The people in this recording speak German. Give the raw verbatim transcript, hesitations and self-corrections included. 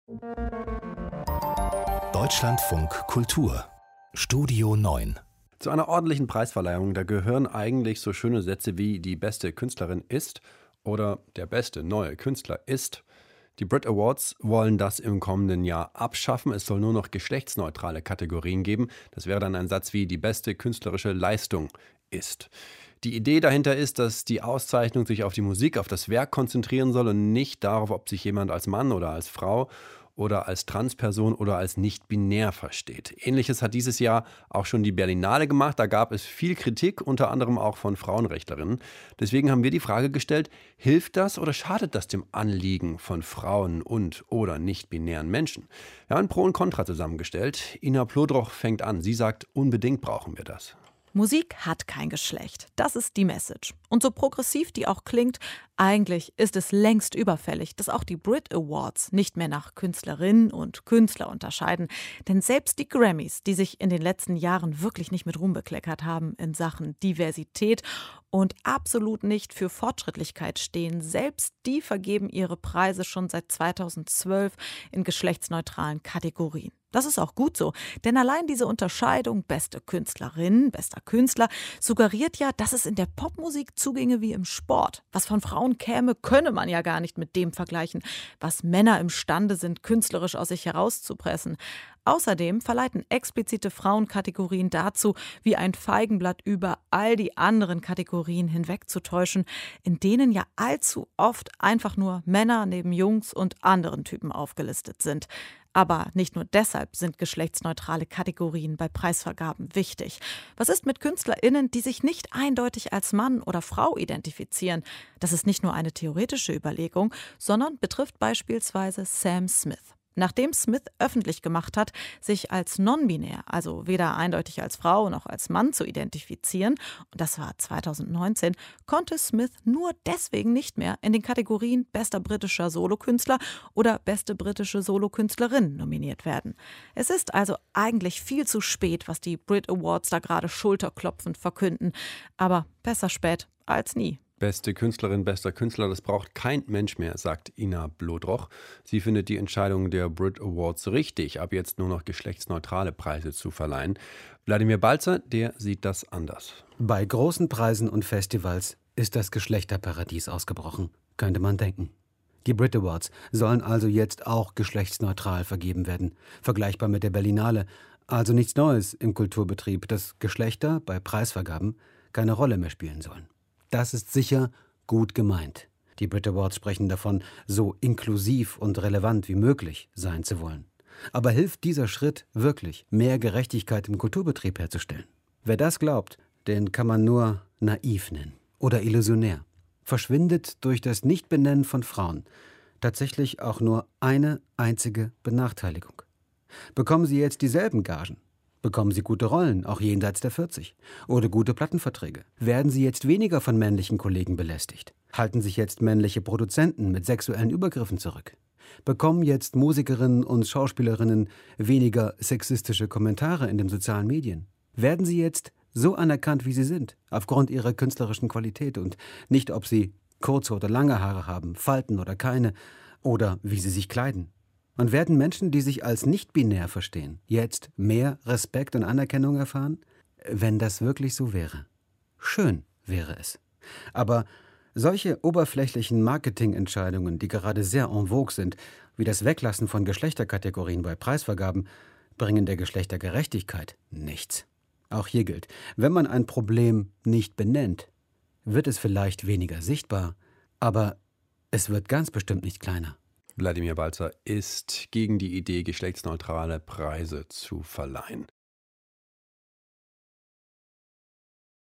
Deutschlandfunk Kultur Studio neun. Zu einer ordentlichen Preisverleihung, da gehören eigentlich so schöne Sätze wie die beste Künstlerin ist oder der beste neue Künstler ist. Die Brit Awards wollen das im kommenden Jahr abschaffen. Es soll nur noch geschlechtsneutrale Kategorien geben. Das wäre dann ein Satz wie die beste künstlerische Leistung ist. Die Idee dahinter ist, dass die Auszeichnung sich auf die Musik, auf das Werk konzentrieren soll und nicht darauf, ob sich jemand als Mann oder als Frau oder als Transperson oder als nicht-binär versteht. Ähnliches hat dieses Jahr auch schon die Berlinale gemacht. Da gab es viel Kritik, unter anderem auch von Frauenrechtlerinnen. Deswegen haben wir die Frage gestellt, hilft das oder schadet das dem Anliegen von Frauen und oder nicht-binären Menschen? Wir haben Pro und Contra zusammengestellt. Ina Plodroch fängt an. Sie sagt, unbedingt brauchen wir das. Musik hat kein Geschlecht. Das ist die Message. Und so progressiv die auch klingt, eigentlich ist es längst überfällig, dass auch die Brit Awards nicht mehr nach Künstlerinnen und Künstler unterscheiden. Denn selbst die Grammys, die sich in den letzten Jahren wirklich nicht mit Ruhm bekleckert haben in Sachen Diversität und absolut nicht für Fortschrittlichkeit stehen, selbst die vergeben ihre Preise schon seit zweitausendzwölf in geschlechtsneutralen Kategorien. Das ist auch gut so, denn allein diese Unterscheidung beste Künstlerin, bester Künstler suggeriert ja, dass es in der Popmusik zuginge wie im Sport. Was von Frauen käme, könne man ja gar nicht mit dem vergleichen, was Männer imstande sind, künstlerisch aus sich herauszupressen. Außerdem verleiten explizite Frauenkategorien dazu, wie ein Feigenblatt über all die anderen Kategorien hinwegzutäuschen, in denen ja allzu oft einfach nur Männer neben Jungs und anderen Typen aufgelistet sind. Aber nicht nur deshalb sind geschlechtsneutrale Kategorien bei Preisvergaben wichtig. Was ist mit KünstlerInnen, die sich nicht eindeutig als Mann oder Frau identifizieren? Das ist nicht nur eine theoretische Überlegung, sondern betrifft beispielsweise Sam Smith. Nachdem Smith öffentlich gemacht hat, sich als non-binär, also weder eindeutig als Frau noch als Mann zu identifizieren, und das war zweitausendneunzehn, konnte Smith nur deswegen nicht mehr in den Kategorien bester britischer Solokünstler oder beste britische Solokünstlerin nominiert werden. Es ist also eigentlich viel zu spät, was die Brit Awards da gerade schulterklopfend verkünden, aber besser spät als nie. Beste Künstlerin, bester Künstler, das braucht kein Mensch mehr, sagt Ina Plodroch. Sie findet die Entscheidung der Brit Awards richtig, ab jetzt nur noch geschlechtsneutrale Preise zu verleihen. Wladimir Balzer, der sieht das anders. Bei großen Preisen und Festivals ist das Geschlechterparadies ausgebrochen, könnte man denken. Die Brit Awards sollen also jetzt auch geschlechtsneutral vergeben werden, vergleichbar mit der Berlinale. Also nichts Neues im Kulturbetrieb, dass Geschlechter bei Preisvergaben keine Rolle mehr spielen sollen. Das ist sicher gut gemeint. Die Brit Awards sprechen davon, so inklusiv und relevant wie möglich sein zu wollen. Aber hilft dieser Schritt wirklich, mehr Gerechtigkeit im Kulturbetrieb herzustellen? Wer das glaubt, den kann man nur naiv nennen oder illusionär. Verschwindet durch das Nichtbenennen von Frauen tatsächlich auch nur eine einzige Benachteiligung? Bekommen sie jetzt dieselben Gagen? Bekommen sie gute Rollen, auch jenseits der vierzig? Oder gute Plattenverträge? Werden sie jetzt weniger von männlichen Kollegen belästigt? Halten sich jetzt männliche Produzenten mit sexuellen Übergriffen zurück? Bekommen jetzt Musikerinnen und Schauspielerinnen weniger sexistische Kommentare in den sozialen Medien? Werden sie jetzt so anerkannt, wie sie sind, aufgrund ihrer künstlerischen Qualität und nicht, ob sie kurze oder lange Haare haben, Falten oder keine, oder wie sie sich kleiden? Und werden Menschen, die sich als nicht-binär verstehen, jetzt mehr Respekt und Anerkennung erfahren? Wenn das wirklich so wäre. Schön wäre es. Aber solche oberflächlichen Marketingentscheidungen, die gerade sehr en vogue sind, wie das Weglassen von Geschlechterkategorien bei Preisvergaben, bringen der Geschlechtergerechtigkeit nichts. Auch hier gilt, wenn man ein Problem nicht benennt, wird es vielleicht weniger sichtbar, aber es wird ganz bestimmt nicht kleiner. Wladimir Balzer ist gegen die Idee, geschlechtsneutrale Preise zu verleihen.